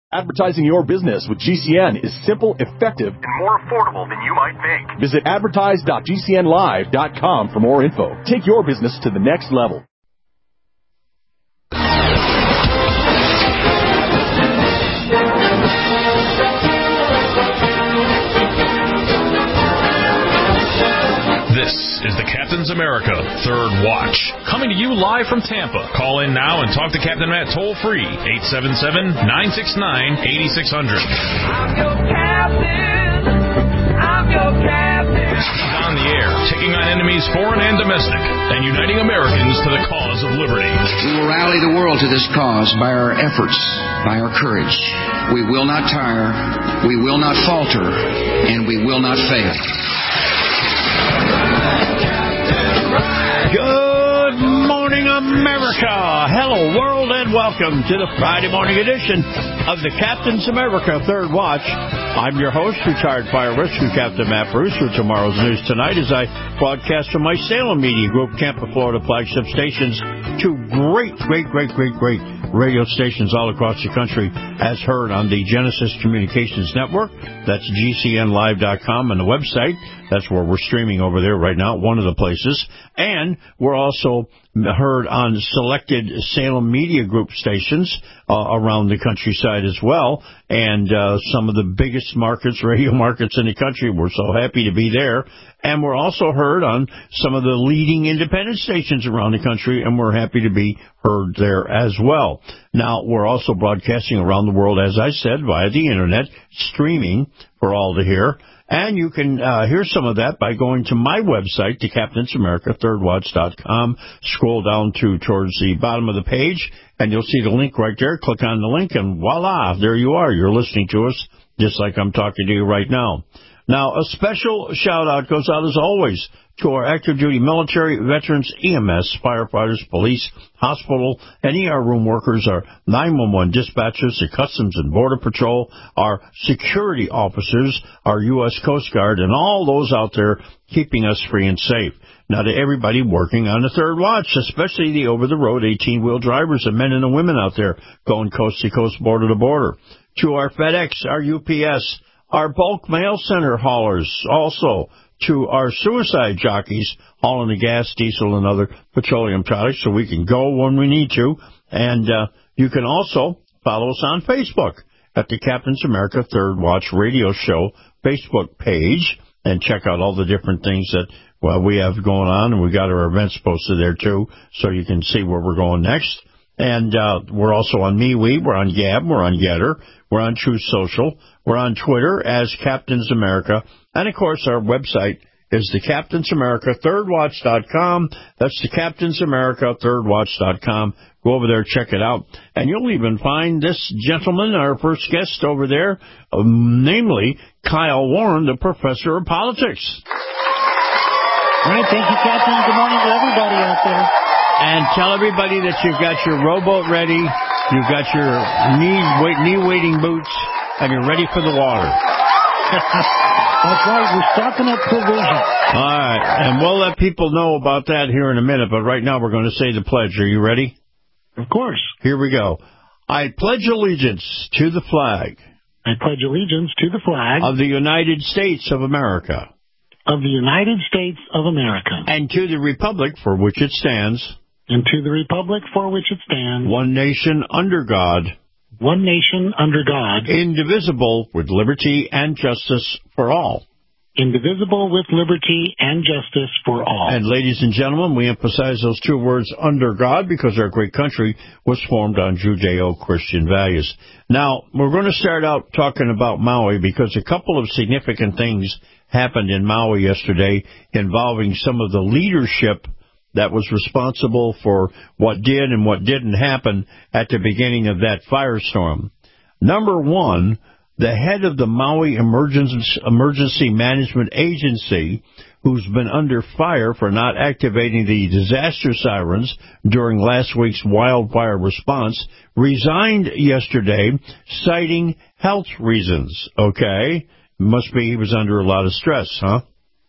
Advertising your business with GCN is simple, effective, and more affordable than you might think. Visit advertise.gcnlive.com for more info. Take your business to the next level. This is the Captain's America Third Watch, coming to you live from Tampa. Call in now and talk to Captain Matt toll-free, 877-969-8600. I'm your captain. I'm your captain. He's on the air, taking on enemies foreign and domestic, and uniting Americans to the cause of liberty. We will rally the world to this cause by our efforts, by our courage. We will not tire, we will not falter, and we will not fail. Good morning, America. Hello, world, and welcome to the Friday morning edition of the Captain's America Third Watch. I'm your host, retired fire rescue Captain Matt Bruce, for tomorrow's news tonight as I broadcast from my Salem Media Group, Tampa, Florida flagship stations, to great radio stations all across the country, as heard on the Genesis Communications Network. That's GCNlive.com, and the website. That's where we're streaming over there right now, one of the places. And we're also heard on selected Salem Media Group stations around the countryside as well. And some of the biggest markets, radio markets in the country. We're so happy to be there. And we're also heard on some of the leading independent stations around the country, and we're happy to be heard there as well. Now, we're also broadcasting around the world, as I said, via the Internet, streaming for all to hear. And you can hear some of that by going to my website, the CaptainsAmerica.thirdwatch.com. Scroll down towards the bottom of the page, and you'll see the link right there. Click on the link, and voila, there you are. You're listening to us just like I'm talking to you right now. Now, a special shout-out goes out, as always, to our active duty military, veterans, EMS, firefighters, police, hospital, and ER room workers, our 911 dispatchers, the Customs and Border Patrol, our security officers, our U.S. Coast Guard, and all those out there keeping us free and safe. Now, to everybody working on the Third Watch, especially the over-the-road 18-wheel drivers, the men and the women out there going coast to coast, border to border. To our FedEx, our UPS, our bulk mail center haulers, also to our suicide jockeys hauling the gas, diesel, and other petroleum products so we can go when we need to. And you can also follow us on Facebook at the Captain's America Third Watch Radio Show Facebook page and check out all the different things that we have going on. And we got our events posted there, too, so you can see where we're going next. And we're also on MeWe, we're on Gab, we're on Getter, we're on Truth Social, we're on Twitter as Captain's America, and of course our website is the CaptainsAmerica.thirdwatch.com. That's the CaptainsAmerica.thirdwatch.com. Go over there, check it out, and you'll even find this gentleman, our first guest over there, namely Kyle Warren, the professor of politics. All right, thank you, Captain. Good morning to everybody out there. And tell everybody that you've got your rowboat ready, you've got your knee-wading boots, and you're ready for the water. That's right, we're stocking up provisions. All right, and we'll let people know about that here in a minute, but right now we're going to say the pledge. Are you ready? Of course. Here we go. I pledge allegiance to the flag. I pledge allegiance to the flag. Of the United States of America. Of the United States of America. And to the republic for which it stands. And to the republic for which it stands. One nation under God. One nation under God. Indivisible with liberty and justice for all. Indivisible with liberty and justice for all. And ladies and gentlemen, we emphasize those two words, under God, because our great country was formed on Judeo-Christian values. Now, we're going to start out talking about Maui because a couple of significant things happened in Maui yesterday involving some of the leadership that was responsible for what did and what didn't happen at the beginning of that firestorm. Number one, the head of the Maui Emergency Management Agency, who's been under fire for not activating the disaster sirens during last week's wildfire response, resigned yesterday, citing health reasons. Okay? Must be he was under a lot of stress, huh?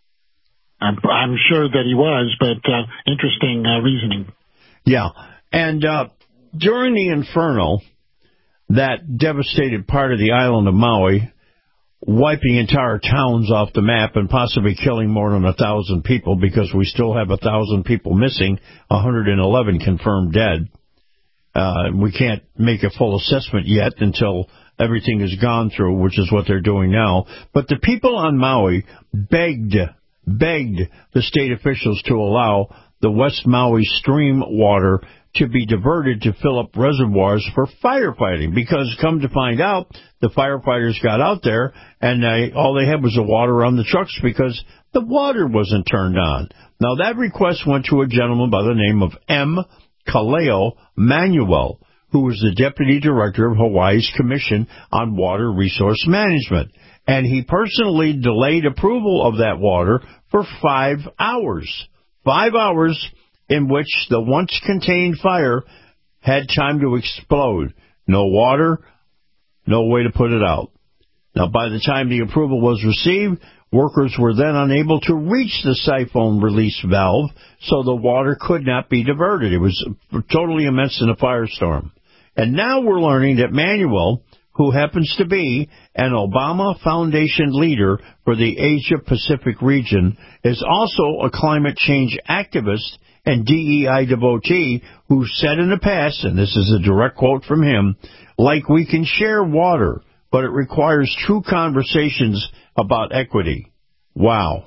I'm sure that he was, but interesting reasoning. Yeah. And during the inferno, that devastated part of the island of Maui, wiping entire towns off the map and possibly killing more than 1,000 people because we still have 1,000 people missing, 111 confirmed dead. We can't make a full assessment yet until everything is gone through, which is what they're doing now. But the people on Maui begged the state officials to allow the West Maui stream water to be diverted to fill up reservoirs for firefighting, because come to find out, the firefighters got out there and all they had was the water on the trucks because the water wasn't turned on. Now, that request went to a gentleman by the name of M. Kaleo Manuel, who was the deputy director of Hawaii's Commission on Water Resource Management, and he personally delayed approval of that water for 5 hours. 5 hours in which the once-contained fire had time to explode. No water, no way to put it out. Now, by the time the approval was received, workers were then unable to reach the siphon release valve, so the water could not be diverted. It was totally immense in a firestorm. And now we're learning that Manuel, who happens to be an Obama Foundation leader for the Asia-Pacific region, is also a climate change activist and DEI devotee who said in the past, and this is a direct quote from him, like we can share water, but it requires true conversations about equity. Wow.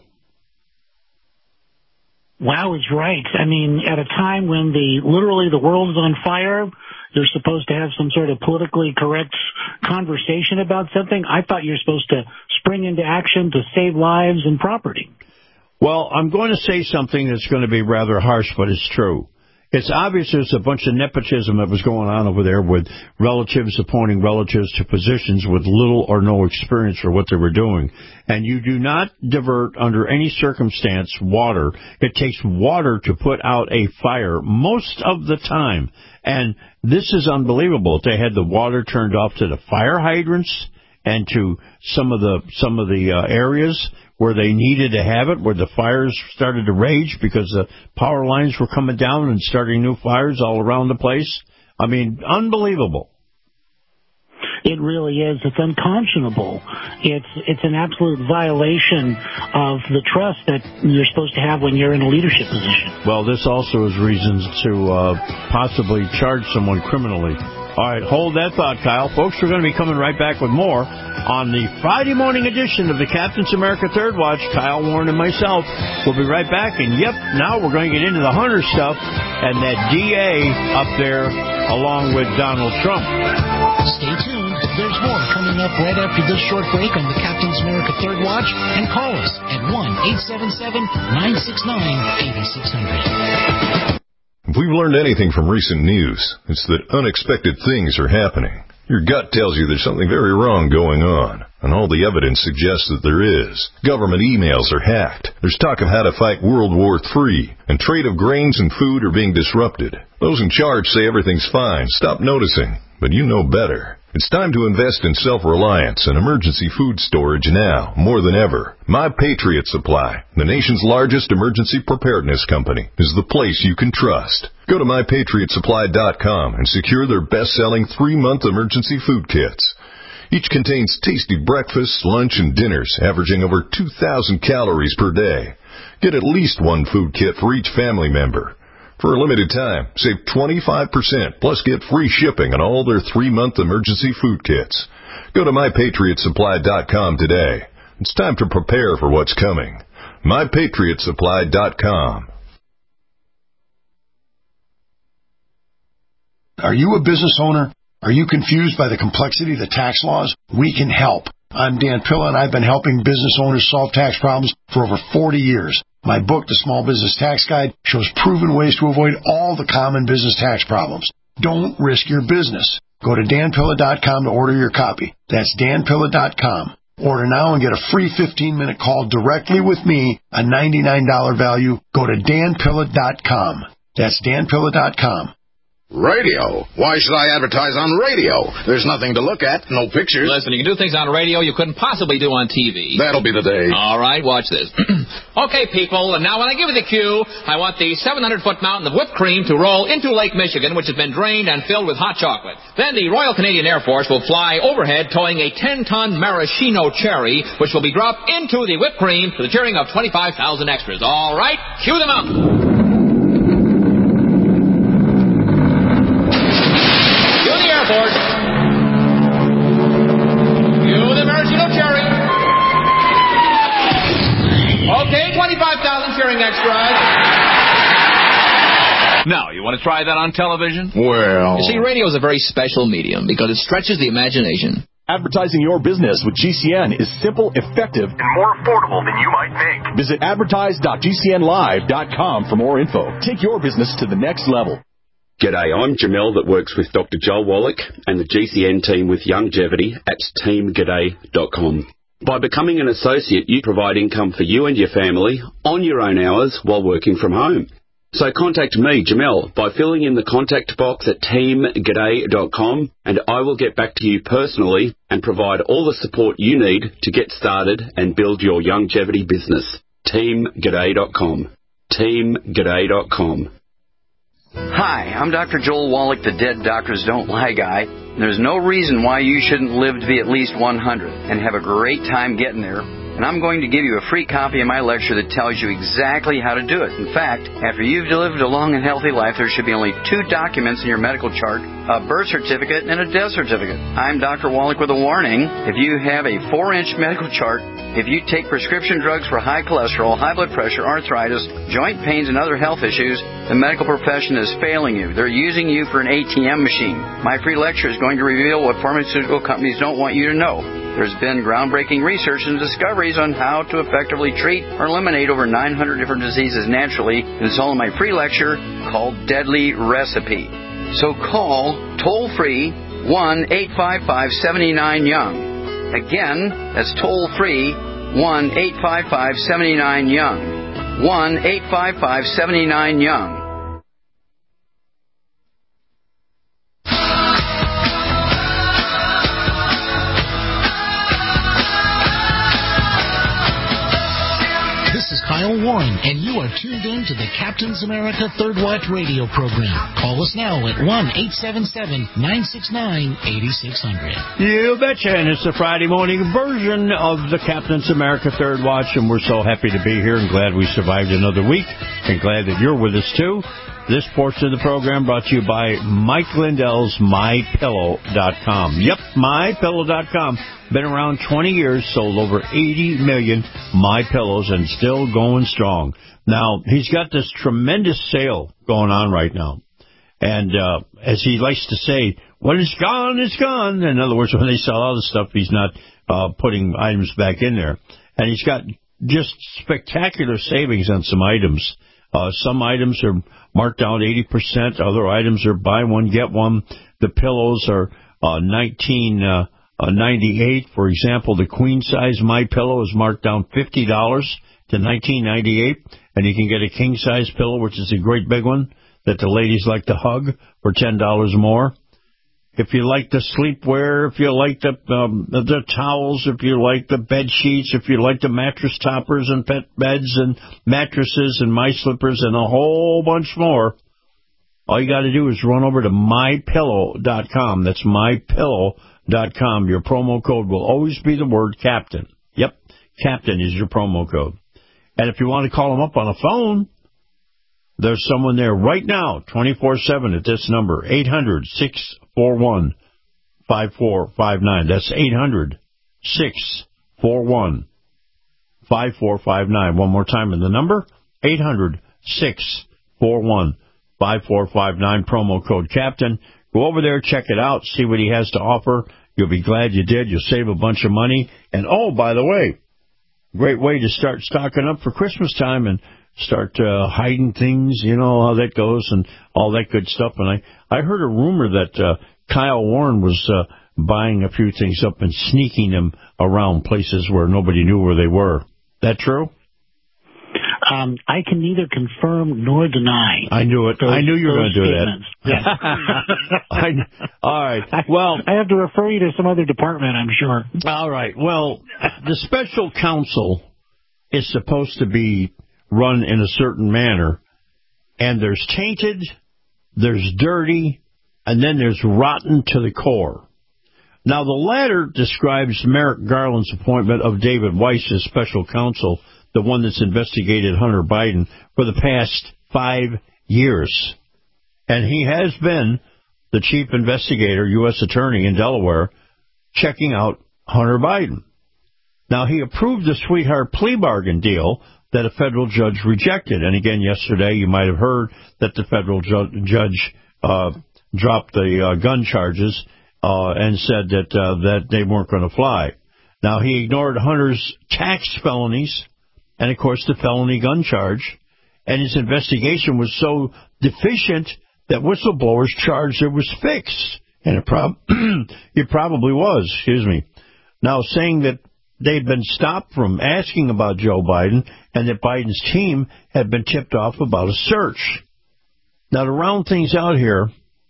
Wow is right. I mean, at a time when literally the world is on fire, you're supposed to have some sort of politically correct conversation about something. I thought you're supposed to spring into action to save lives and property. Well, I'm going to say something that's going to be rather harsh, but it's true. It's obvious there's a bunch of nepotism that was going on over there with relatives appointing relatives to positions with little or no experience for what they were doing. And you do not divert under any circumstance water. It takes water to put out a fire most of the time. And this is unbelievable. They had the water turned off to the fire hydrants and to some of the areas where they needed to have it, where the fires started to rage because the power lines were coming down and starting new fires all around the place. I mean, unbelievable. It really is. It's unconscionable. It's an absolute violation of the trust that you're supposed to have when you're in a leadership position. Well, this also is reasons to possibly charge someone criminally. All right, hold that thought, Kyle. Folks, we're going to be coming right back with more on the Friday morning edition of the Captain's America Third Watch. Kyle Warren and myself will be right back. And, yep, now we're going to get into the Hunter stuff and that DA up there along with Donald Trump. Stay tuned. There's more coming up right after this short break on the Captain's America Third Watch. And call us at 1-877-969-8600. If we've learned anything from recent news, it's that unexpected things are happening. Your gut tells you there's something very wrong going on, and all the evidence suggests that there is. Government emails are hacked. There's talk of how to fight World War III, and trade of grains and food are being disrupted. Those in charge say everything's fine. Stop noticing, but you know better. It's time to invest in self-reliance and emergency food storage now, more than ever. My Patriot Supply, the nation's largest emergency preparedness company, is the place you can trust. Go to MyPatriotSupply.com and secure their best-selling 3-month emergency food kits. Each contains tasty breakfasts, lunch, and dinners, averaging over 2,000 calories per day. Get at least one food kit for each family member. For a limited time, save 25%, plus get free shipping on all their 3-month emergency food kits. Go to MyPatriotSupply.com today. It's time to prepare for what's coming. MyPatriotSupply.com. Are you a business owner? Are you confused by the complexity of the tax laws? We can help. I'm Dan Pilla, and I've been helping business owners solve tax problems for over 40 years. My book, The Small Business Tax Guide, shows proven ways to avoid all the common business tax problems. Don't risk your business. Go to danpilla.com to order your copy. That's danpilla.com. Order now and get a free 15-minute call directly with me, a $99 value. Go to danpilla.com. That's danpilla.com. Radio? Why should I advertise on radio? There's nothing to look at, no pictures. Listen, you can do things on radio you couldn't possibly do on TV. That'll be the day. All right, watch this. Okay, people, and now when I give you the cue, I want the 700-foot mountain of whipped cream to roll into Lake Michigan, which has been drained and filled with hot chocolate. Then the Royal Canadian Air Force will fly overhead towing a 10-ton maraschino cherry, which will be dropped into the whipped cream to the cheering of 25,000 extras. All right, cue them up. Okay, 25,000 cheering extras. Now, you want to try that on television? Well... You see, radio is a very special medium because it stretches the imagination. Advertising your business with GCN is simple, effective, and more affordable than you might think. Visit advertise.gcnlive.com for more info. Take your business to the next level. G'day, I'm Jamel that works with Dr. Joel Wallach and the GCN team with Longevity at teamg'day.com. By becoming an associate, you provide income for you and your family on your own hours while working from home. So contact me, Jamel, by filling in the contact box at teamg'day.com, and I will get back to you personally and provide all the support you need to get started and build your longevity business. teamg'day.com. teamg'day.com. Hi, I'm Dr. Joel Wallach, the Dead Doctors Don't Lie guy. There's no reason why you shouldn't live to be at least 100 and have a great time getting there. And I'm going to give you a free copy of my lecture that tells you exactly how to do it. In fact, after you've lived a long and healthy life, there should be only 2 documents in your medical chart, a birth certificate and a death certificate. I'm Dr. Wallach with a warning. If you have a 4-inch medical chart, if you take prescription drugs for high cholesterol, high blood pressure, arthritis, joint pains, and other health issues, the medical profession is failing you. They're using you for an ATM machine. My free lecture is going to reveal what pharmaceutical companies don't want you to know. There's been groundbreaking research and discoveries on how to effectively treat or eliminate over 900 different diseases naturally, and it's all in my free lecture called Deadly Recipe. So call toll-free 1-855-79-YOUNG. Again, that's toll-free 1-855-79-YOUNG. 1-855-79-YOUNG. Kyle Warren, and you are tuned in to the Captain's America Third Watch radio program. Call us now at 1-877-969-8600. You betcha, and it's the Friday morning version of the Captain's America Third Watch, and we're so happy to be here and glad we survived another week, and glad that you're with us, too. This portion of the program brought to you by Mike Lindell's MyPillow.com. Yep, MyPillow.com. Been around 20 years, sold over 80 million MyPillows, and still going strong. Now, he's got this tremendous sale going on right now. And as he likes to say, when it's gone, it's gone. In other words, when they sell all the stuff, he's not putting items back in there. And he's got just spectacular savings on some items. Some items are marked down 80%. Other items are buy one, get one. The pillows are $19.98. For example, the queen-size MyPillow is marked down $50 to $19.98. And you can get a king-size pillow, which is a great big one, that the ladies like to hug, for $10 more. If you like the sleepwear, if you like the towels, if you like the bed sheets, if you like the mattress toppers and pet beds and mattresses and my slippers and a whole bunch more, all you got to do is run over to MyPillow.com. That's MyPillow.com. Your promo code will always be the word Captain. Yep, Captain is your promo code. And if you want to call them up on a phone, there's someone there right now, 24/7 at this number, 800-641-5459. That's 800-641-5459. One more time in the number, 800-641-5459, promo code Captain. Go over there, check it out, see what he has to offer. You'll be glad you did. You'll save a bunch of money. And, oh, by the way, great way to start stocking up for Christmas time and start hiding things, you know how that goes and all that good stuff. And I heard a rumor that Kyle Warren was buying a few things up and sneaking them around places where nobody knew where they were. That true? I can neither confirm nor deny. I knew it. I knew you were going to do statements. that. All right. Well, I have to refer you to some other department, I'm sure. All right. Well, the special counsel is supposed to be run in a certain manner, and there's tainted, there's dirty, and then there's rotten to the core. Now, the latter describes Merrick Garland's appointment of David Weiss as special counsel, the one that's investigated Hunter Biden for the past 5 years. And he has been the chief investigator, U.S. attorney in Delaware, checking out Hunter Biden. Now, he approved the sweetheart plea bargain deal that a federal judge rejected. And again, yesterday, you might have heard that the federal judge dropped the gun charges and said that they weren't going to fly. Now, he ignored Hunter's tax felonies and, of course, the felony gun charge. And his investigation was so deficient that whistleblowers charged it was fixed. And it probably was, Now, saying that they'd been stopped from asking about Joe Biden and that Biden's team had been tipped off about a search. Now, to round things out here,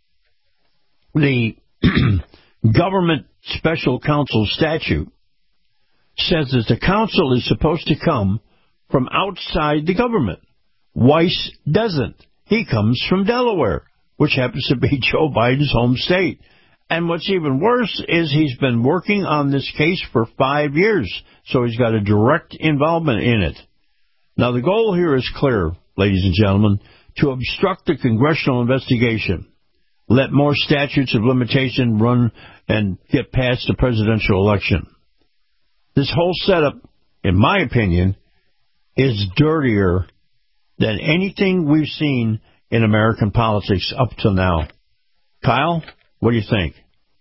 the government special counsel statute says that the counsel is supposed to come from outside the government. Weiss doesn't. He comes from Delaware, which happens to be Joe Biden's home state. And what's even worse is he's been working on this case for 5 years, so he's got a direct involvement in it. Now, the goal here is clear, ladies and gentlemen, to obstruct the congressional investigation, let more statutes of limitation run and get past the presidential election. This whole setup, in my opinion, is dirtier than anything we've seen in American politics up till now. Kyle, what do you think?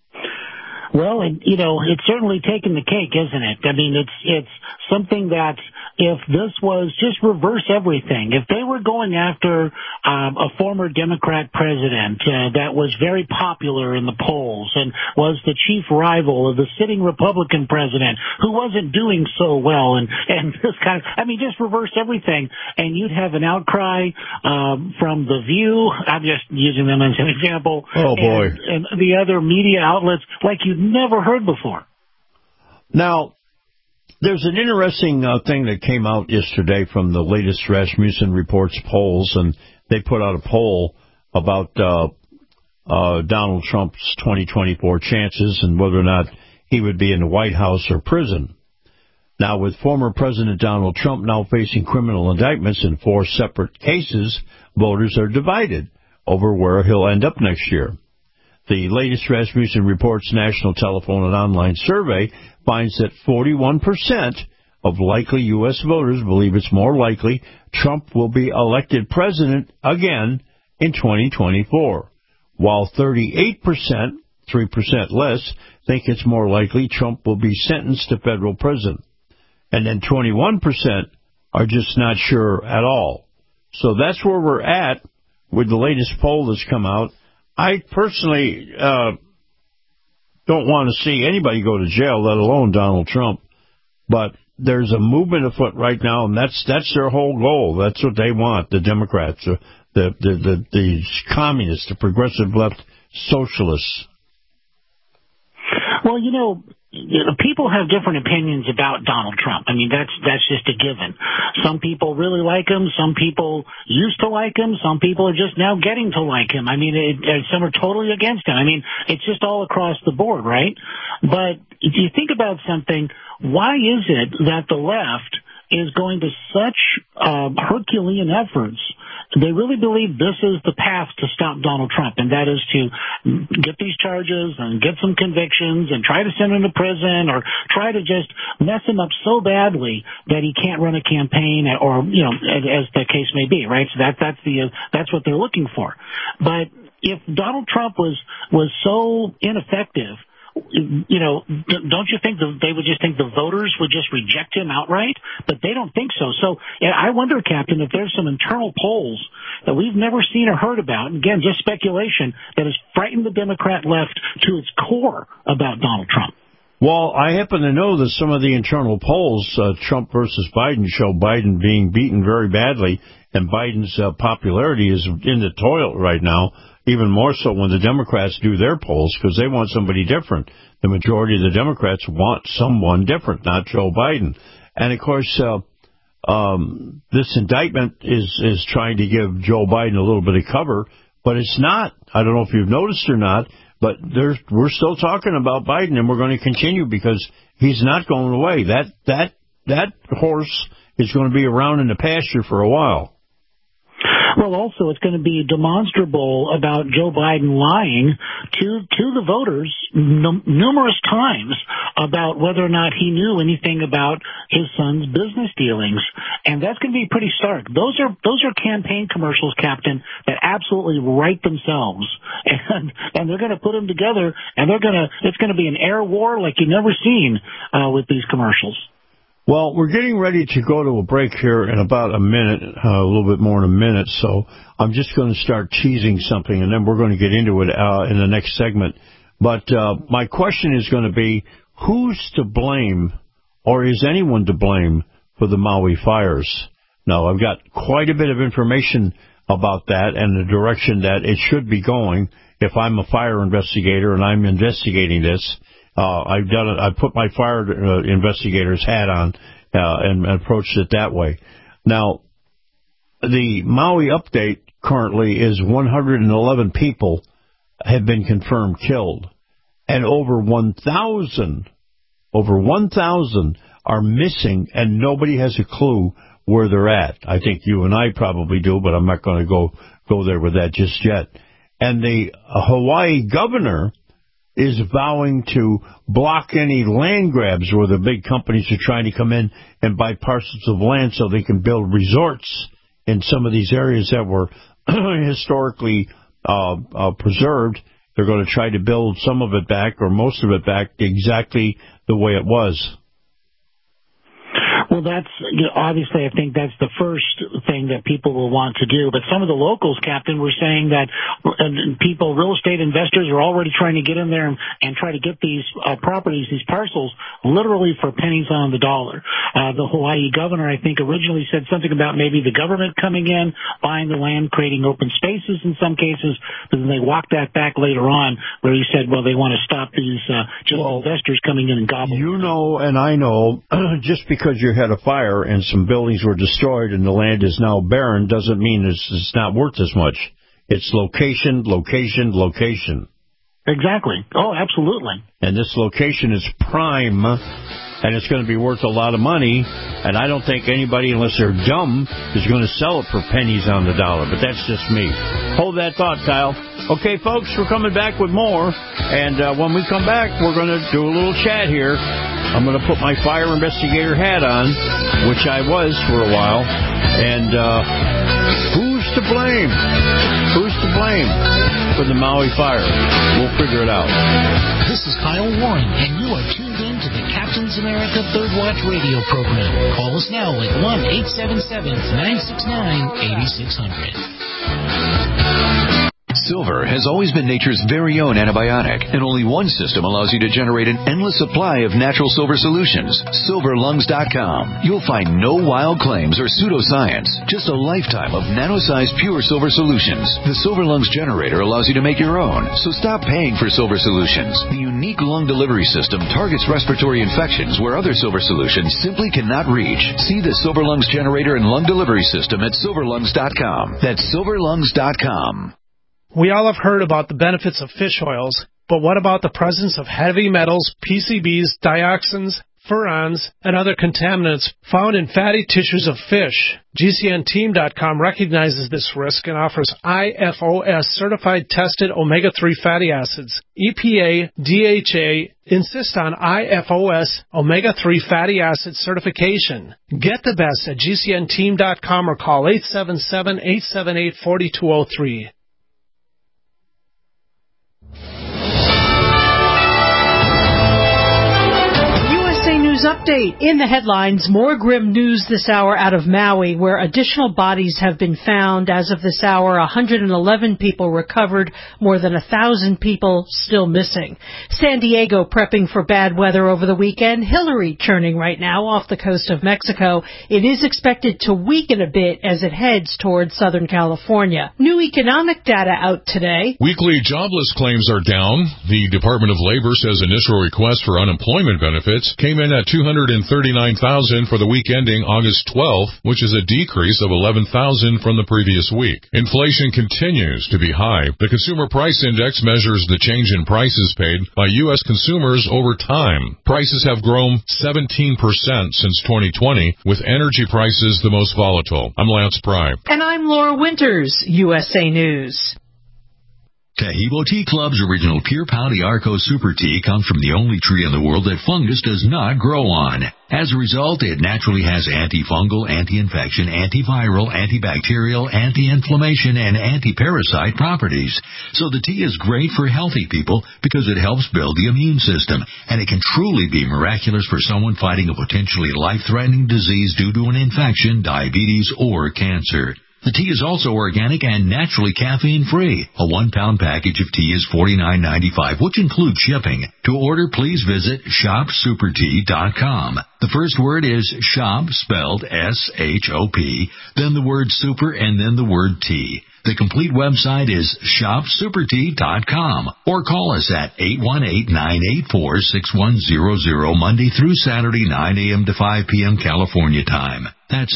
Well, it's certainly taken the cake, isn't it? I mean, it's something that if this was just reverse everything, if they were going after a former Democrat president that was very popular in the polls and was the chief rival of the sitting Republican president who wasn't doing so well, and this just reverse everything, and you'd have an outcry from The View. I'm just using them as an example. Oh, boy. And the other media outlets like you'd never heard before. Now, there's an interesting thing that came out yesterday from the latest Rasmussen Reports polls, and they put out a poll about Donald Trump's 2024 chances and whether or not he would be in the White House or prison. Now, with former President Donald Trump now facing criminal indictments in 4 separate cases, voters are divided over where he'll end up next year. The latest Rasmussen Reports National Telephone and Online Survey finds that 41% of likely U.S. voters believe it's more likely Trump will be elected president again in 2024, while 38%, 3% less, think it's more likely Trump will be sentenced to federal prison. And then 21% are just not sure at all. So that's where we're at with the latest poll that's come out. I personally don't want to see anybody go to jail, let alone Donald Trump. But there's a movement afoot right now, and that's their whole goal. That's what they want, the Democrats, the communists, the progressive left socialists. Well, people have different opinions about Donald Trump. I mean, that's just a given. Some people really like him. Some people used to like him. Some people are just now getting to like him. I mean, some are totally against him. I mean, it's just all across the board, right? But if you think about something, why is it that the left is going to such Herculean efforts? They really believe this is the path to stop Donald Trump, and that is to get these charges and get some convictions and try to send him to prison or try to just mess him up so badly that he can't run a campaign or, as the case may be, right? So that's what they're looking for. But if Donald Trump was so ineffective, don't you think that they would just think the voters would just reject him outright? But they don't think so. So I wonder, Captain, if there's some internal polls that we've never seen or heard about, and again, just speculation, that has frightened the Democrat left to its core about Donald Trump. Well, I happen to know that some of the internal polls, Trump versus Biden, show Biden being beaten very badly, and Biden's popularity is in the toilet right now, even more so when the Democrats do their polls, because they want somebody different. The majority of the Democrats want someone different, not Joe Biden. And, of course, this indictment is trying to give Joe Biden a little bit of cover, but it's not. I don't know if you've noticed or not, but we're still talking about Biden, and we're going to continue because he's not going away. That horse is going to be around in the pasture for a while. Well, also, it's going to be demonstrable about Joe Biden lying to the voters numerous times about whether or not he knew anything about his son's business dealings, and that's going to be pretty stark. Those are campaign commercials, Captain, that absolutely write themselves, and they're going to put them together, and it's going to be an air war like you've never seen with these commercials. Well, we're getting ready to go to a break here in about a minute, a little bit more than a minute, so I'm just going to start teasing something, and then we're going to get into it in the next segment. But my question is going to be, who's to blame, or is anyone to blame, for the Maui fires? Now, I've got quite a bit of information about that and the direction that it should be going if I'm a fire investigator and I'm investigating this. I've done it. I put my fire investigator's hat on and approached it that way. Now, the Maui update currently is 111 people have been confirmed killed, and over 1,000 are missing, and nobody has a clue where they're at. I think you and I probably do, but I'm not going to go there with that just yet. And the Hawaii governor is vowing to block any land grabs where the big companies are trying to come in and buy parcels of land so they can build resorts in some of these areas that were historically preserved. They're going to try to build some of it back or most of it back exactly the way it was. Well, that's obviously, I think that's the first thing that people will want to do. But some of the locals, Captain, were saying that real estate investors are already trying to get in there and try to get these properties, these parcels, literally for pennies on the dollar. The Hawaii governor, I think, originally said something about maybe the government coming in, buying the land, creating open spaces in some cases, but then they walked that back later on where he said, well, they want to stop these investors coming in and gobbling. You know, and I know, just because you had a fire and some buildings were destroyed and the land is now barren doesn't mean it's not worth as much. It's location. Exactly. Oh, absolutely. And this location is prime, and it's going to be worth a lot of money, and I don't think anybody, unless they're dumb, is going to sell it for pennies on the dollar, but that's just me. Hold that thought, Kyle. Okay, folks, we're coming back with more, and when we come back, we're going to do a little chat here. I'm going to put my fire investigator hat on, which I was for a while, and who's to blame? Who's to blame for the Maui fire? We'll figure it out. This is Kyle Warren, and you are tuned in to the Captain's America Third Watch radio program. Call us now at 1-877-969-8600. Silver has always been nature's very own antibiotic, and only one system allows you to generate an endless supply of natural silver solutions. SilverLungs.com. You'll find no wild claims or pseudoscience, just a lifetime of nano-sized pure silver solutions. The Silver Lungs generator allows you to make your own, so stop paying for silver solutions. The unique lung delivery system targets respiratory infections where other silver solutions simply cannot reach. See the Silver Lungs generator and lung delivery system at SilverLungs.com. That's SilverLungs.com. We all have heard about the benefits of fish oils, but what about the presence of heavy metals, PCBs, dioxins, furans, and other contaminants found in fatty tissues of fish? GCNteam.com recognizes this risk and offers IFOS certified tested omega-3 fatty acids. EPA, DHA insist on IFOS omega-3 fatty acid certification. Get the best at GCNteam.com or call 877-878-4203. news update. In the headlines, more grim news this hour out of Maui, where additional bodies have been found. As of this hour, 111 people recovered, more than 1,000 people still missing. San Diego prepping for bad weather over the weekend. Hillary churning right now off the coast of Mexico. It is expected to weaken a bit as it heads towards Southern California. New economic data out today. Weekly jobless claims are down. The Department of Labor says initial requests for unemployment benefits came in at 239,000 for the week ending August 12th, which is a decrease of 11,000 from the previous week. Inflation continues to be high. The Consumer Price Index measures the change in prices paid by U.S. consumers over time. Prices have grown 17% since 2020, with energy prices the most volatile. I'm Lance Pry. And I'm Laura Winters, USA News. Tahibo Tea Club's original Pure Pau d'Arco Super Tea comes from the only tree in the world that fungus does not grow on. As a result, it naturally has antifungal, anti-infection, antiviral, antibacterial, anti-inflammation, and anti-parasite properties. So the tea is great for healthy people because it helps build the immune system, and it can truly be miraculous for someone fighting a potentially life-threatening disease due to an infection, diabetes, or cancer. The tea is also organic and naturally caffeine-free. A 1-pound package of tea is $49.95, which includes shipping. To order, please visit shopsupertea.com. The first word is shop, spelled S-H-O-P, then the word super, and then the word tea. The complete website is shopsupertea.com, or call us at 818-984-6100 Monday through Saturday, 9 a.m. to 5 p.m. California time. That's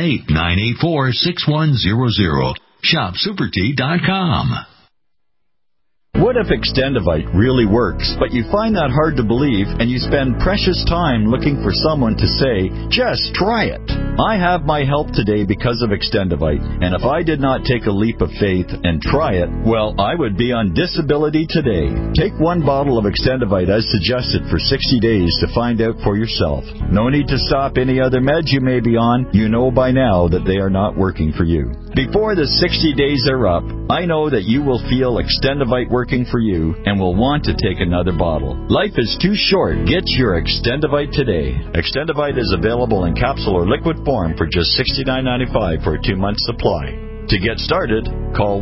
818-984-6100. shopsupertea.com. What if Extendivite really works, but you find that hard to believe and you spend precious time looking for someone to say, just try it? I have my help today because of Extendivite, and if I did not take a leap of faith and try it, well, I would be on disability today. Take 1 bottle of Extendivite as suggested for 60 days to find out for yourself. No need to stop any other meds you may be on. You know by now that they are not working for you. Before the 60 days are up, I know that you will feel Extendivite working for you and will want to take another bottle. Life is too short. Get your Extendivite today. Extendivite is available in capsule or liquid form for just $69.95 for a 2-month supply. To get started, call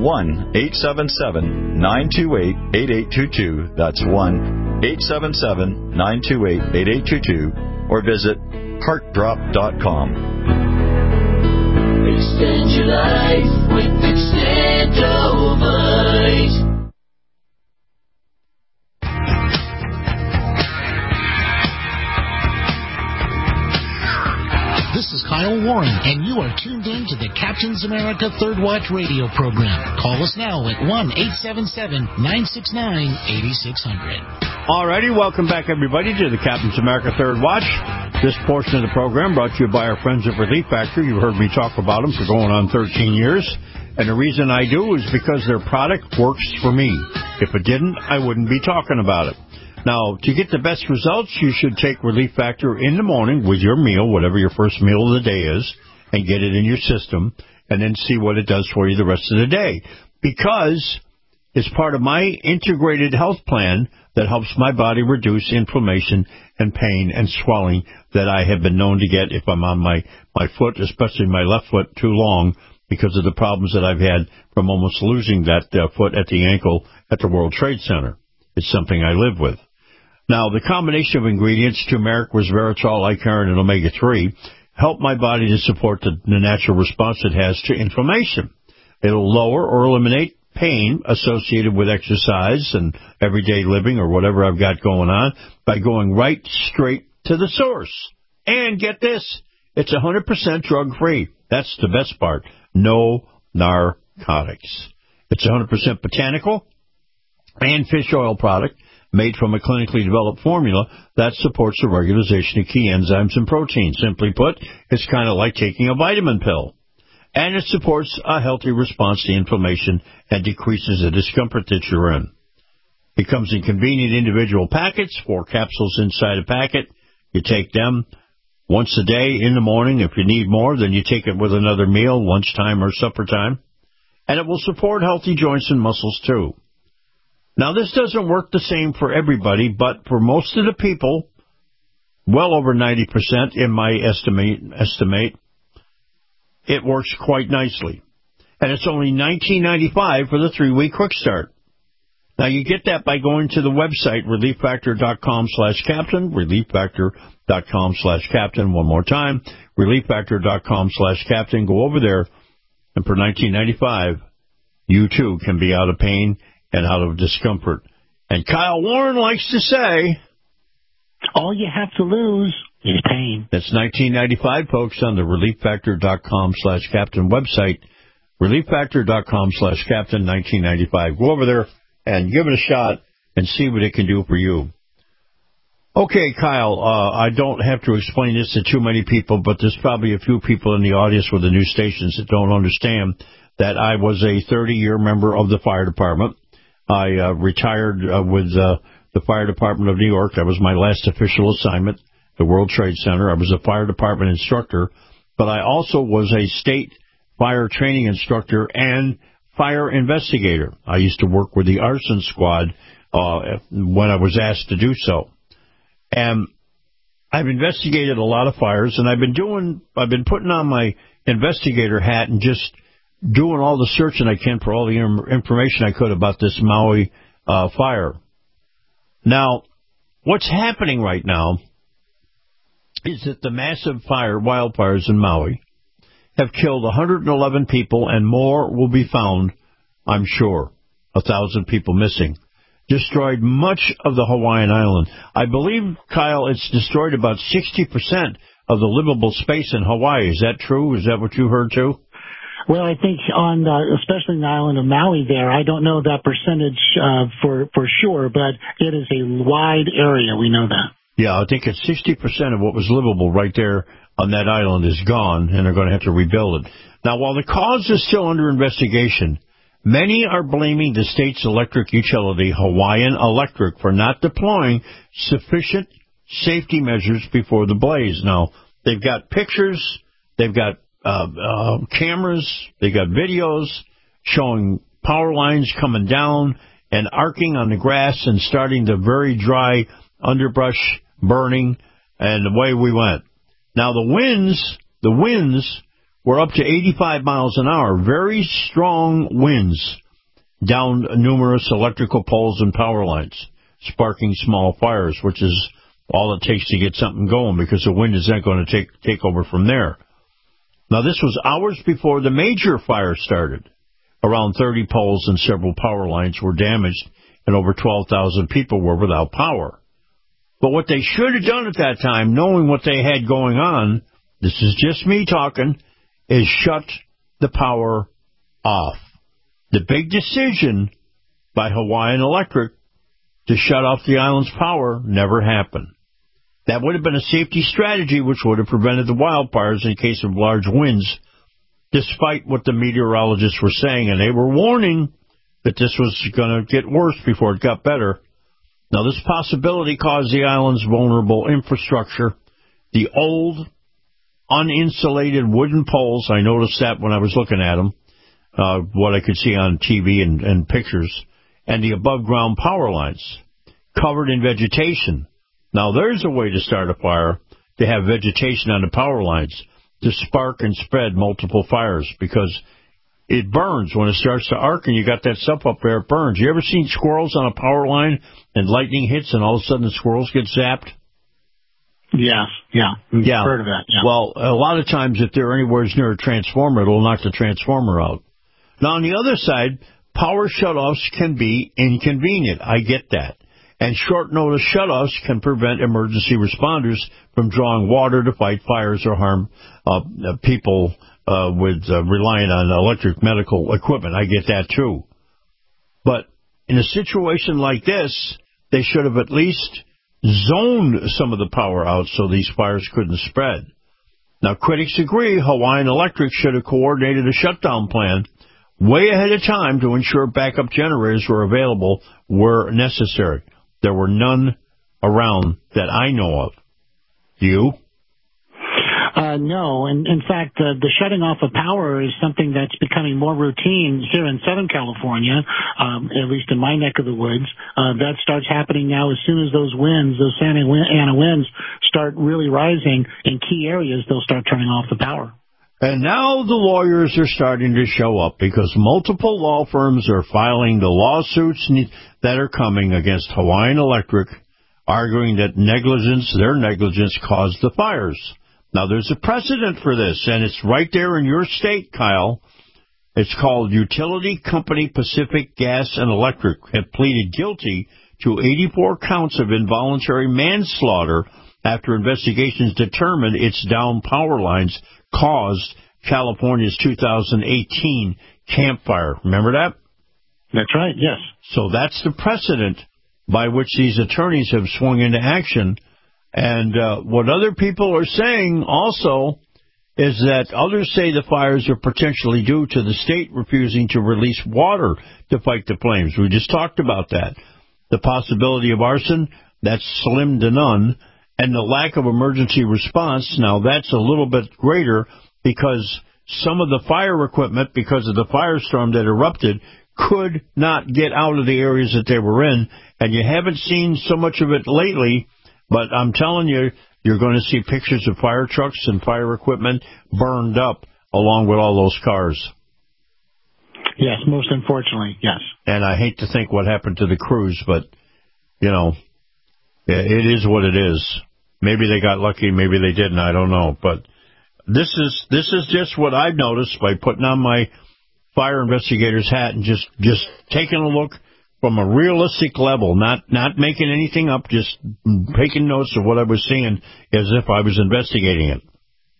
1-877-928-8822. That's 1-877-928-8822. Or visit heartdrop.com. Extend your life with Extendovite. This is Kyle Warren, and you are tuned in to the Captain's America Third Watch radio program. Call us now at 1-877-969-8600. Alrighty, welcome back, everybody, to the Captain's America Third Watch. This portion of the program brought to you by our friends at Relief Factor. You've heard me talk about them for going on 13 years. And the reason I do is because their product works for me. If it didn't, I wouldn't be talking about it. Now, to get the best results, you should take Relief Factor in the morning with your meal, whatever your first meal of the day is, and get it in your system, and then see what it does for you the rest of the day. Because it's part of my integrated health plan that helps my body reduce inflammation and pain and swelling that I have been known to get if I'm on my foot, especially my left foot, too long because of the problems that I've had from almost losing that foot at the ankle at the World Trade Center. It's something I live with. Now, the combination of ingredients, turmeric, resveratrol, icarin, and omega-3, help my body to support the natural response it has to inflammation. It'll lower or eliminate pain associated with exercise and everyday living or whatever I've got going on by going right straight to the source. And get this, it's 100% drug-free. That's the best part. No narcotics. It's 100% botanical and fish oil product made from a clinically developed formula that supports the regularization of key enzymes and proteins. Simply put, it's kind of like taking a vitamin pill. And it supports a healthy response to inflammation and decreases the discomfort that you're in. It comes in convenient individual packets, 4 capsules inside a packet. You take them once a day in the morning. If you need more, then you take it with another meal, lunchtime or supper time. And it will support healthy joints and muscles too. Now, this doesn't work the same for everybody, but for most of the people well over 90% in my estimate. It works quite nicely. And it's only $19.95 for the 3-week quick start. Now, you get that by going to the website, relieffactor.com/captain, relieffactor.com/captain. One more time, relieffactor.com/captain. Go over there, and for $19.95, you too can be out of pain and out of discomfort. And Kyle Warren likes to say, all you have to lose is pain. That's $19.95, folks, on the relieffactor.com/captain website, relieffactor.com/captain, $19.95. Go over there and give it a shot and see what it can do for you. Okay, Kyle, I don't have to explain this to too many people, but there's probably a few people in the audience with the news stations that don't understand that I was a 30-year member of the fire department. I retired with the Fire Department of New York. That was my last official assignment, the World Trade Center. I was a fire department instructor, but I also was a state fire training instructor and fire investigator. I used to work with the arson squad when I was asked to do so. And I've investigated a lot of fires, and I've been putting on my investigator hat and just doing all the searching I can for all the information I could about this Maui fire. Now, what's happening right now is that the massive wildfires in Maui have killed 111 people, and more will be found, I'm sure. 1,000 people missing. Destroyed much of the Hawaiian island. I believe, Kyle, it's destroyed about 60% of the livable space in Hawaii. Is that true? Is that what you heard, too? Well, I think especially in the island of Maui there, I don't know that percentage for sure, but it is a wide area. We know that. Yeah, I think it's 60% of what was livable right there on that island is gone, and they're going to have to rebuild it. Now, while the cause is still under investigation, many are blaming the state's electric utility, Hawaiian Electric, for not deploying sufficient safety measures before the blaze. Now, they've got pictures, they've got cameras, they got videos showing power lines coming down and arcing on the grass and starting the very dry underbrush burning, and away we went. Now the winds were up to 85 miles an hour, very strong winds down numerous electrical poles and power lines, sparking small fires, which is all it takes to get something going because the wind is not going to take over from there. Now, this was hours before the major fire started. Around 30 poles and several power lines were damaged, and over 12,000 people were without power. But what they should have done at that time, knowing what they had going on, this is just me talking, is shut the power off. The big decision by Hawaiian Electric to shut off the island's power never happened. That would have been a safety strategy which would have prevented the wildfires in case of large winds, despite what the meteorologists were saying, and they were warning that this was going to get worse before it got better. Now, this possibility caused the island's vulnerable infrastructure, the old, uninsulated wooden poles, I noticed that when I was looking at them, what I could see on TV and pictures, and the above-ground power lines, covered in vegetation. Now, there's a way to start a fire, to have vegetation on the power lines, to spark and spread multiple fires, because it burns when it starts to arc, and you got that stuff up there, it burns. You ever seen squirrels on a power line, and lightning hits, and all of a sudden the squirrels get zapped? Yeah. Heard of that. Yeah. Well, a lot of times, if they're anywhere near a transformer, it'll knock the transformer out. Now, on the other side, power shutoffs can be inconvenient. I get that. And short-notice shutoffs can prevent emergency responders from drawing water to fight fires or harm people with relying on electric medical equipment. I get that, too. But in a situation like this, they should have at least zoned some of the power out so these fires couldn't spread. Now, critics agree Hawaiian Electric should have coordinated a shutdown plan way ahead of time to ensure backup generators were available where necessary. There were none around that I know of. You? No, and in fact, the shutting off of power is something that's becoming more routine here in Southern California, at least in my neck of the woods. That starts happening now as soon as those Santa Ana winds, start really rising in key areas. They'll start turning off the power. And now the lawyers are starting to show up because multiple law firms are filing the lawsuits that are coming against Hawaiian Electric, arguing that their negligence caused the fires. Now, there's a precedent for this, and it's right there in your state, Kyle. It's called Utility Company Pacific Gas and Electric have pleaded guilty to 84 counts of involuntary manslaughter after investigations determined its downed power lines caused California's 2018 Camp Fire. Remember that? That's right, yes. So that's the precedent by which these attorneys have swung into action. And what other people are saying also is that others say the fires are potentially due to the state refusing to release water to fight the flames. We just talked about that. The possibility of arson, that's slim to none. And the lack of emergency response, now that's a little bit greater because some of the fire equipment, because of the firestorm that erupted, could not get out of the areas that they were in. And you haven't seen so much of it lately. But I'm telling you, you're going to see pictures of fire trucks and fire equipment burned up along with all those cars. Yes, most unfortunately, yes. And I hate to think what happened to the crews, but, you know, it is what it is. Maybe they got lucky, maybe they didn't, I don't know. But this is just what I've noticed by putting on my fire investigator's hat and just taking a look from a realistic level, not making anything up, just taking notes of what I was seeing as if I was investigating it.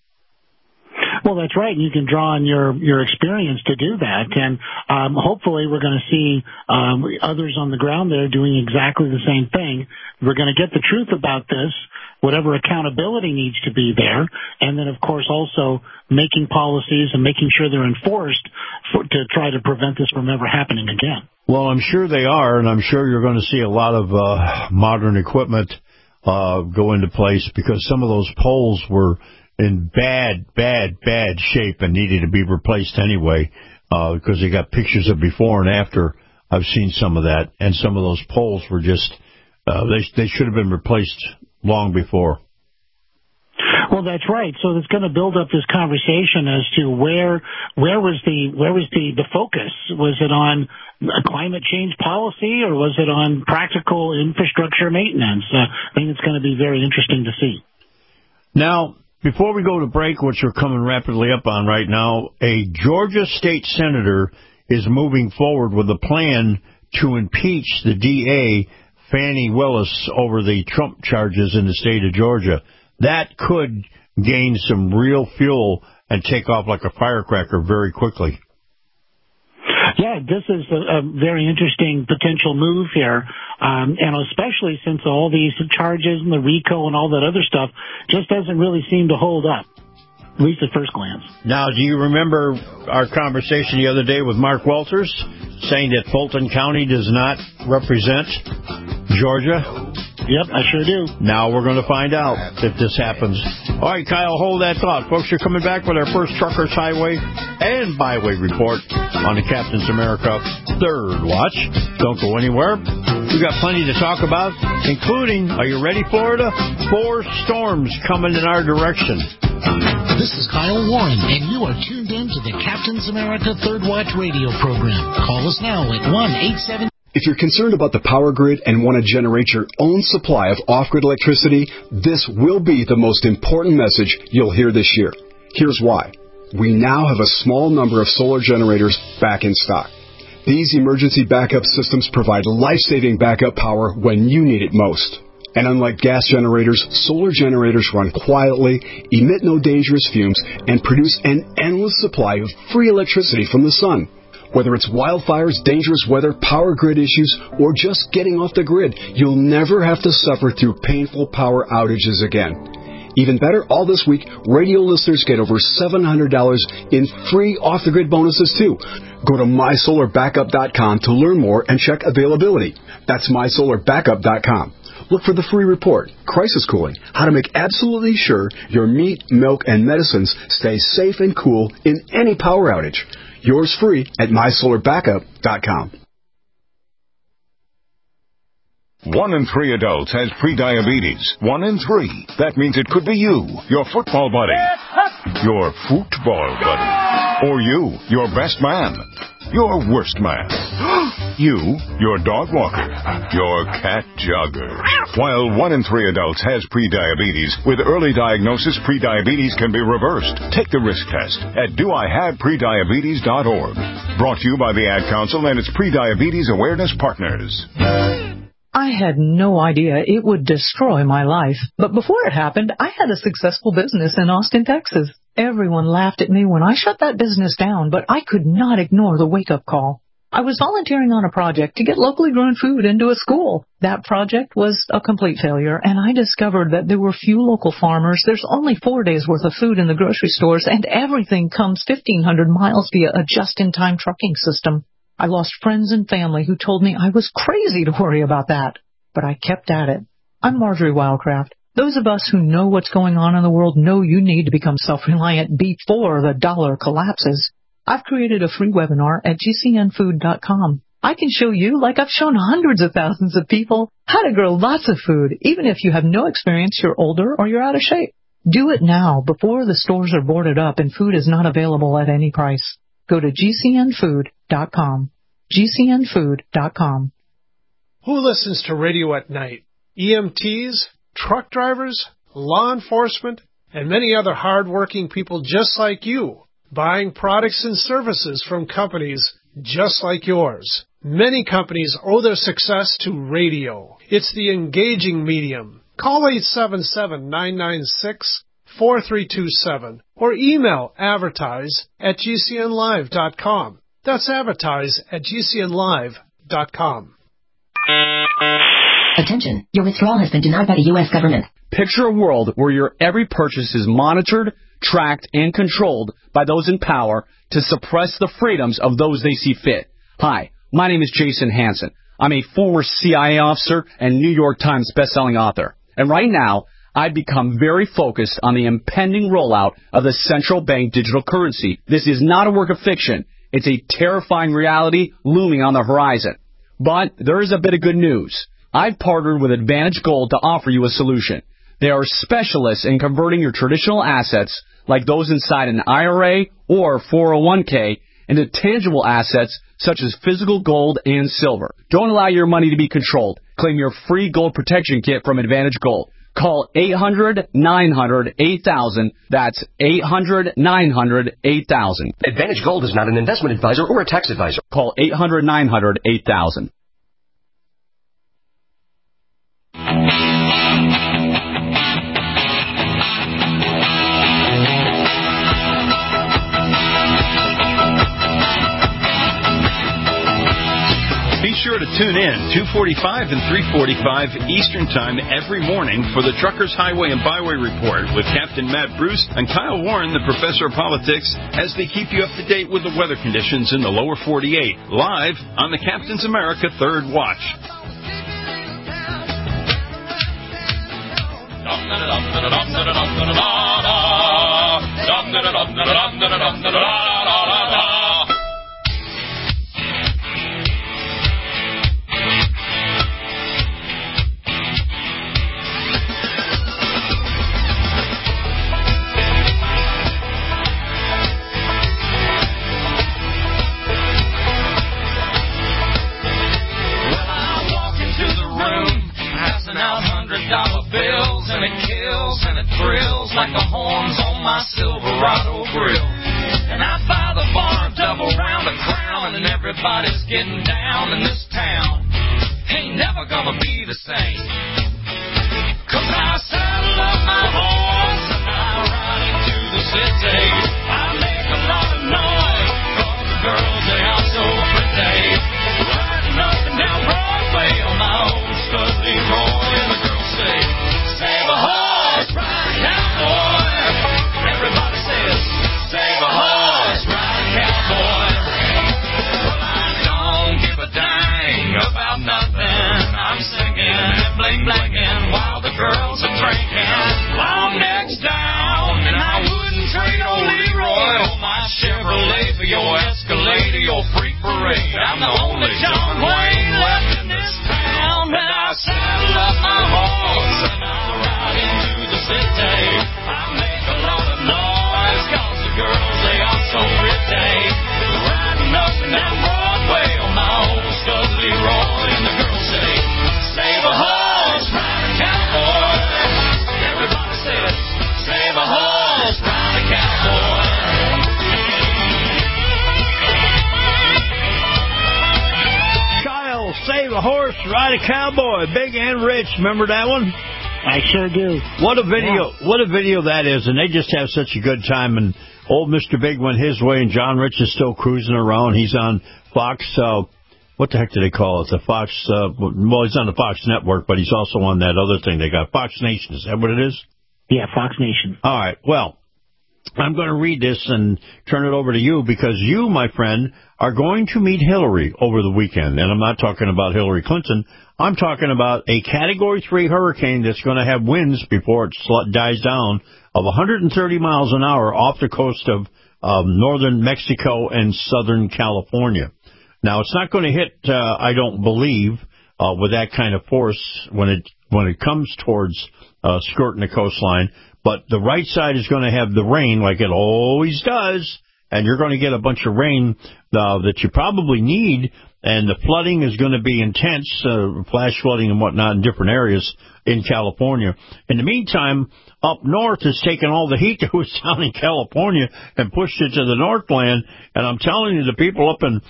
Well, that's right. You can draw on your experience to do that. And hopefully we're going to see others on the ground there doing exactly the same thing. We're going to get the truth about this, whatever accountability needs to be there, and then, of course, also making policies and making sure they're enforced to try to prevent this from ever happening again. Well, I'm sure they are, and I'm sure you're going to see a lot of modern equipment go into place because some of those poles were in bad shape and needed to be replaced anyway because they got pictures of before and after. I've seen some of that, and some of those poles were just, they should have been replaced long before. Well, that's right. So it's going to build up this conversation as to where was the focus? Was it on climate change policy or was it on practical infrastructure maintenance? I think it's going to be very interesting to see. Now, before we go to break, which we're coming rapidly up on right now, a Georgia state senator is moving forward with a plan to impeach the DA, Fani Willis, over the Trump charges in the state of Georgia. That could gain some real fuel and take off like a firecracker very quickly. Yeah, this is a very interesting potential move here, and especially since all these charges and the RICO and all that other stuff just doesn't really seem to hold up, at least at first glance. Now, do you remember our conversation the other day with Mark Walters saying that Fulton County does not represent Georgia? Yep, I sure do. Now we're going to find out if this happens. All right, Kyle, hold that thought. Folks, you're coming back with our first Truckers Highway and Byway report on the Captain's America Third Watch. Don't go anywhere. We've got plenty to talk about, including, are you ready, Florida? 4 storms coming in our direction. This is Kyle Warren, and you are tuned in to the Captain's America Third Watch radio program. Call us now at 1-877... If you're concerned about the power grid and want to generate your own supply of off-grid electricity, this will be the most important message you'll hear this year. Here's why. We now have a small number of solar generators back in stock. These emergency backup systems provide life-saving backup power when you need it most. And unlike gas generators, solar generators run quietly, emit no dangerous fumes, and produce an endless supply of free electricity from the sun. Whether it's wildfires, dangerous weather, power grid issues, or just getting off the grid, you'll never have to suffer through painful power outages again. Even better, all this week, radio listeners get over $700 in free off-the-grid bonuses, too. Go to mysolarbackup.com to learn more and check availability. That's mysolarbackup.com. look for the free report, Crisis Cooling, how to make absolutely sure your meat, milk, and medicines stay safe and cool in any power outage. Yours free at MySolarBackup.com. 1 in 3 adults has prediabetes. 1 in 3. That means it could be you, your football buddy, your football buddy, or you, your best man, your worst man, you, your dog walker, your cat jogger. While 1 in 3 adults has prediabetes, with early diagnosis, prediabetes can be reversed. Take the risk test at doihaveprediabetes.org. Brought to you by the Ad Council and its Prediabetes Awareness Partners. I had no idea it would destroy my life. But before it happened, I had a successful business in Austin, Texas. Everyone laughed at me when I shut that business down, but I could not ignore the wake-up call. I was volunteering on a project to get locally grown food into a school. That project was a complete failure, and I discovered that there were few local farmers. There's only 4 days' worth of food in the grocery stores, and everything comes 1,500 miles via a just-in-time trucking system. I lost friends and family who told me I was crazy to worry about that. But I kept at it. I'm Marjorie Wildcraft. Those of us who know what's going on in the world know you need to become self-reliant before the dollar collapses. I've created a free webinar at gcnfood.com. I can show you, like I've shown hundreds of thousands of people, how to grow lots of food, even if you have no experience, you're older, or you're out of shape. Do it now, before the stores are boarded up and food is not available at any price. Go to gcnfood.com. gcnfood.com. Who listens to radio at night? EMTs, truck drivers, law enforcement, and many other hard-working people just like you, buying products and services from companies just like yours. Many companies owe their success to radio. It's the engaging medium. Call 877-996-4327 or email advertise@gcnlive.com. That's advertise@gcnlive.com. Attention, your withdrawal has been denied by the U.S. government. Picture a world where your every purchase is monitored, tracked, and controlled by those in power to suppress the freedoms of those they see fit. Hi, my name is Jason Hansen. I'm a former CIA officer and New York Times bestselling author. And right now, I've become very focused on the impending rollout of the central bank digital currency. This is not a work of fiction. It's a terrifying reality looming on the horizon. But there is a bit of good news. I've partnered with Advantage Gold to offer you a solution. They are specialists in converting your traditional assets, like those inside an IRA or 401k, into tangible assets such as physical gold and silver. Don't allow your money to be controlled. Claim your free gold protection kit from Advantage Gold. Call 800-900-8000. That's 800-900-8000. Advantage Gold is not an investment advisor or a tax advisor. Call 800-900-8000. Be sure to tune in 2:45 and 3:45 Eastern Time every morning for the Truckers Highway and Byway Report with Captain Matt Bruce and Kyle Warren, the Professor of Politics, as they keep you up to date with the weather conditions in the lower 48, live on the Captain's America Third Watch. $100 bills, and it kills and it thrills like the horns on my Silverado grill. And I buy the bar, double round a crown, and everybody's getting down in this town. Ain't never gonna be the same. 'Cause I saddle up my horse and I ride into the city. I make a lot of noise, 'cause the girls, they are so pretty. Riding up and down Broadway on my old stud Leroy, and the girls say, save a horse, ride cowboy. Everybody says, save a horse, ride cowboy. Well, I don't give a dang about nothing. I'm singing and bling blanging. your freak parade. I'm the only John Wayne left in this town. And I saddle up my horse and I ride into the city. I make a lot of noise 'cause the girls, they are so pretty. Riding up and down Broadway on my old Scud Leroy, and the girls say, save a horse, ride a cowboy. Everybody says, save a horse, ride a cowboy. Kyle, save a horse, ride a cowboy. Big and Rich, remember that one? I sure do. What a video! Yeah. What a video that is, and they just have such a good time. And old Mr. Big went his way, and John Rich is still cruising around. He's on Fox. What the heck do they call it? The Fox. Well, he's on the Fox Network, but he's also on that other thing they got, Fox Nation. Is that what it is? Yeah, Fox Nation. All right. Well, I'm going to read this and turn it over to you because you, my friend, are going to meet Hillary over the weekend. And I'm not talking about Hillary Clinton. I'm talking about a Category 3 hurricane that's going to have winds before it dies down of 130 miles an hour off the coast of northern Mexico and southern California. Now, it's not going to hit, I don't believe, with that kind of force when it comes towards skirting the coastline. But the right side is going to have the rain like it always does, and you're going to get a bunch of rain that you probably need, and the flooding is going to be intense, flash flooding and whatnot in different areas in California. In the meantime, up north has taken all the heat that was down in California and pushed it to the Northland, and I'm telling you, the people up in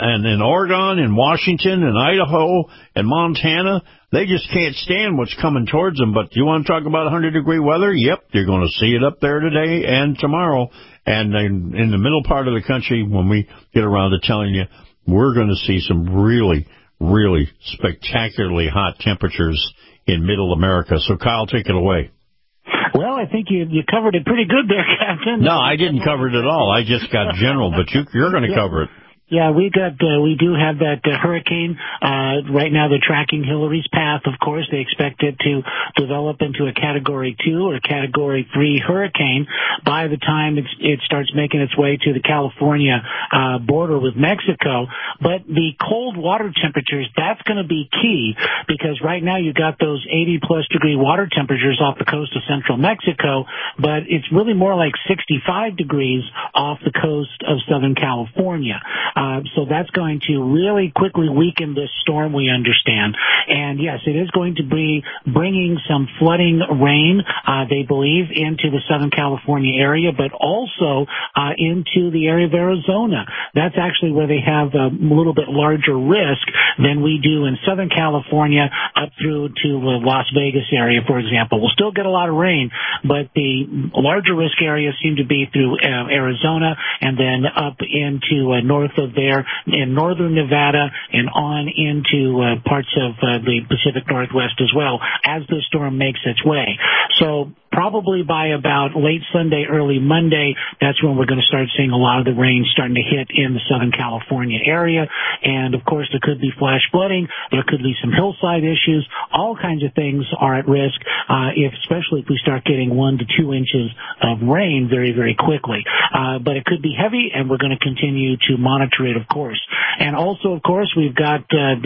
Oregon and Washington and Idaho and Montana, they just can't stand what's coming towards them. But you want to talk about 100-degree weather? Yep, you're going to see it up there today and tomorrow. And in the middle part of the country, when we get around to telling you, we're going to see some really, really spectacularly hot temperatures in middle America. So, Kyle, take it away. Well, I think you covered it pretty good there, Captain. No, I didn't cover it at all. I just got general, but you're going to cover it. Yeah, we do have that hurricane. Right now they're tracking Hillary's path, of course. They expect it to develop into a Category 2 or Category 3 hurricane by the time it starts making its way to the California border with Mexico. But the cold water temperatures, that's going to be key because right now you got those 80-plus degree water temperatures off the coast of central Mexico, but it's really more like 65 degrees off the coast of southern California. So that's going to really quickly weaken this storm, we understand. And, yes, it is going to be bringing some flooding rain, they believe, into the Southern California area, but also into the area of Arizona. That's actually where they have a little bit larger risk than we do in Southern California up through to the Las Vegas area, for example. We'll still get a lot of rain, but the larger risk areas seem to be through Arizona and then up into north of there in northern Nevada and on into parts of the Pacific Northwest as well as the storm makes its way. So probably by about late Sunday, early Monday, that's when we're going to start seeing a lot of the rain starting to hit in the Southern California area. And, of course, there could be flash flooding. There could be some hillside issues. All kinds of things are at risk, especially if we start getting 1 to 2 inches of rain very, very quickly. But it could be heavy, and we're going to continue to monitor it, of course. And also, of course, we've got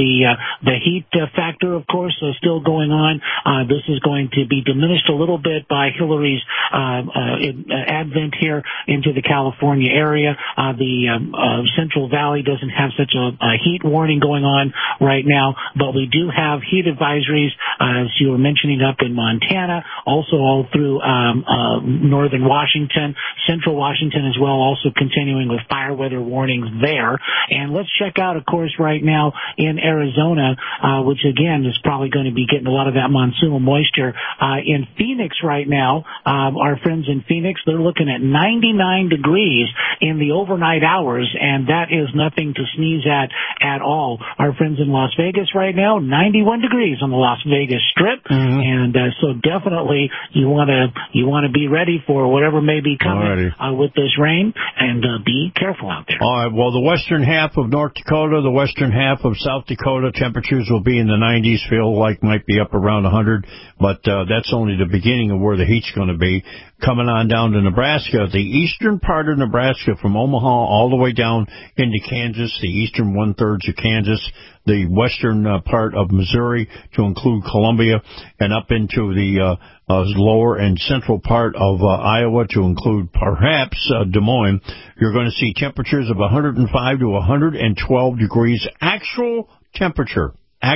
the heat factor, of course, still going on. This is going to be diminished a little bit by Hillary's advent here into the California area. The Central Valley doesn't have such a heat warning going on right now, but we do have heat advisories, as you were mentioning, up in Montana, also all through northern Washington, central Washington as well, also continuing with fire weather warnings there. And let's check out, of course, right now in Arizona, which again is probably going to be getting a lot of that monsoonal moisture. In Phoenix right now, our friends in Phoenix, they're looking at 99 degrees in the overnight hours, and that is nothing to sneeze at all. Our friends in Las Vegas right now, 91 degrees on the Las Vegas Strip, and so definitely you want to be ready for whatever may be coming with this rain, and be careful out there. All right. Well, the western half of North Dakota, the western half of South Dakota, temperatures will be in the 90s. Feel like might be up around 100, but that's only the beginning of where where the heat's going to be. Coming on down to Nebraska, the eastern part of Nebraska from Omaha all the way down into Kansas, the eastern one-thirds of Kansas, the western part of Missouri to include Columbia, and up into the lower and central part of Iowa to include perhaps Des Moines. You're going to see temperatures of 105 to 112 degrees actual temperature.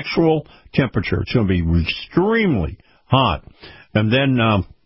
It's going to be extremely hot. And then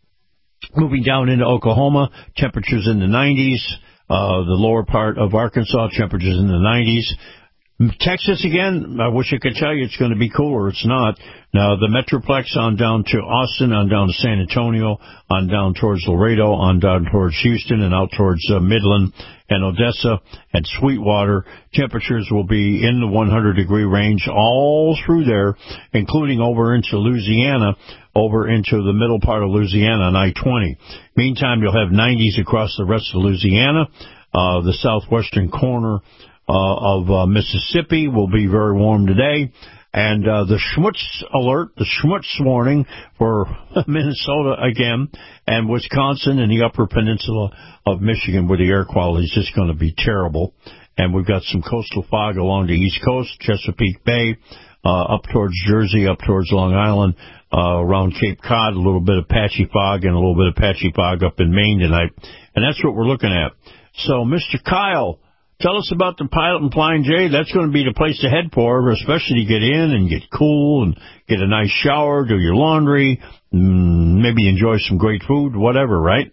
moving down into Oklahoma, temperatures in the 90s. The lower part of Arkansas, temperatures in the 90s. Texas, again, I wish I could tell you it's going to be cooler. It's not. Now, the Metroplex on down to Austin, on down to San Antonio, on down towards Laredo, on down towards Houston, and out towards Midland and Odessa and Sweetwater, temperatures will be in the 100-degree range all through there, including over into Louisiana, over into the middle part of Louisiana on I-20. Meantime, you'll have 90s across the rest of Louisiana. The southwestern corner of Mississippi will be very warm today. And the schmutz alert, the schmutz warning for Minnesota again, and Wisconsin and the upper peninsula of Michigan, where the air quality is just going to be terrible. And we've got some coastal fog along the East Coast, Chesapeake Bay, up towards Jersey, up towards Long Island, around Cape Cod, a little bit of patchy fog and a little bit of patchy fog up in Maine tonight. And that's what we're looking at. So, Mr. Kyle, tell us about the Pilot and Flying J. That's going to be the place to head for, especially to get in and get cool and get a nice shower, do your laundry, maybe enjoy some great food, whatever, right?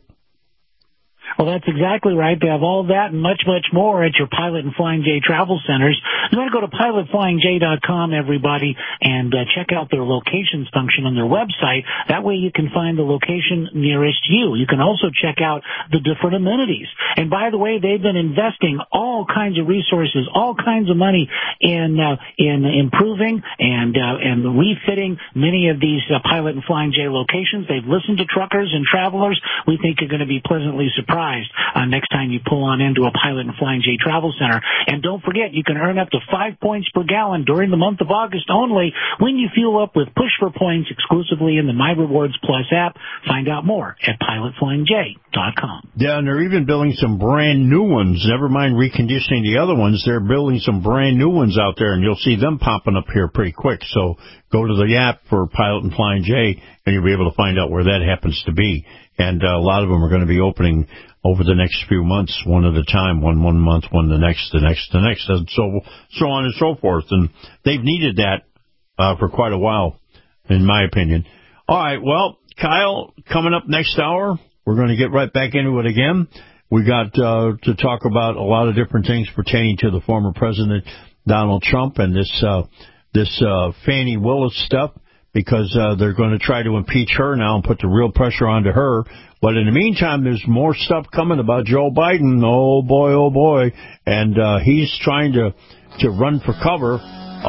Well, that's exactly right. They have all that and much, much more at your Pilot and Flying J travel centers. You want to go to pilotflyingj.com, everybody, and check out their locations function on their website. That way you can find the location nearest you. You can also check out the different amenities. And by the way, they've been investing all kinds of resources, all kinds of money in improving and refitting many of these Pilot and Flying J locations. They've listened to truckers and travelers. We think you're going to be pleasantly surprised next time you pull on into a Pilot and Flying J travel center. And don't forget, you can earn up to 5 points per gallon during the month of August only when you fuel up with Push for Points exclusively in the My Rewards Plus app. Find out more at pilotflyingj.com. Yeah, and they're even building some brand new ones. Never mind reconditioning the other ones. They're building some brand new ones out there, and you'll see them popping up here pretty quick. So go to the app for Pilot and Flying J, and you'll be able to find out where that happens to be. And a lot of them are going to be opening over the next few months, one at a time, one month, one the next, and so on and so forth. And they've needed that for quite a while, in my opinion. All right, well, Kyle, coming up next hour, we're going to get right back into it again. We got to talk about a lot of different things pertaining to the former President Donald Trump and this Fani Willis stuff, because they're going to try to impeach her now and put the real pressure onto her. But in the meantime, there's more stuff coming about Joe Biden. Oh, boy. And he's trying to run for cover.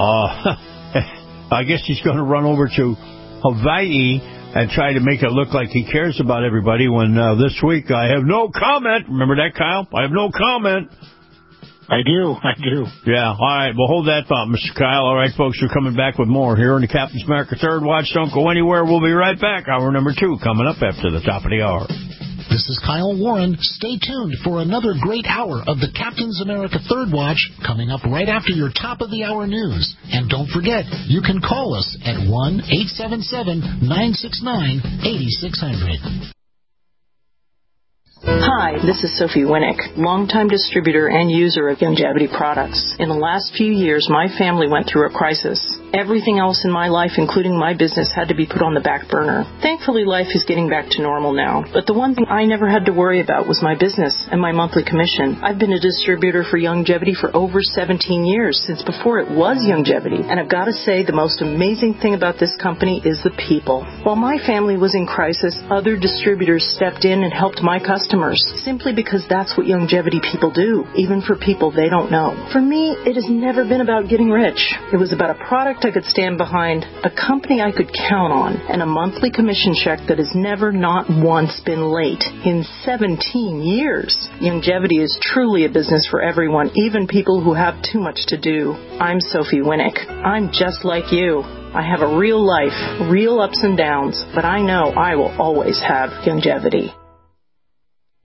I guess he's going to run over to Hawaii and try to make it look like he cares about everybody when this week I have no comment. Remember that, Kyle? I have no comment. I do. Yeah, all right. Well, hold that thought, Mr. Kyle. All right, folks, we're coming back with more here on the Captain's America Third Watch. Don't go anywhere. We'll be right back. Hour number 2 coming up after the top of the hour. This is Kyle Warren. Stay tuned for another great hour of the Captain's America Third Watch coming up right after your top of the hour news. And don't forget, you can call us at 1-877-969-8600. Hi, this is Sophie Winnick, longtime distributor and user of Youngevity products. In the last few years, my family went through a crisis. Everything else in my life, including my business, had to be put on the back burner. Thankfully, life is getting back to normal now. But the one thing I never had to worry about was my business and my monthly commission. I've been a distributor for Youngevity for over 17 years, since before it was Youngevity. And I've got to say, the most amazing thing about this company is the people. While my family was in crisis, other distributors stepped in and helped my customers, simply because that's what Youngevity people do, even for people they don't know. For me, it has never been about getting rich. It was about a product I could stand behind, a company I could count on, and a monthly commission check that has never, not once, been late in 17 years. Youngevity is truly a business for everyone, even people who have too much to do. I'm Sophie Winnick. I'm just like you. I have a real life, real ups and downs, but I know I will always have longevity.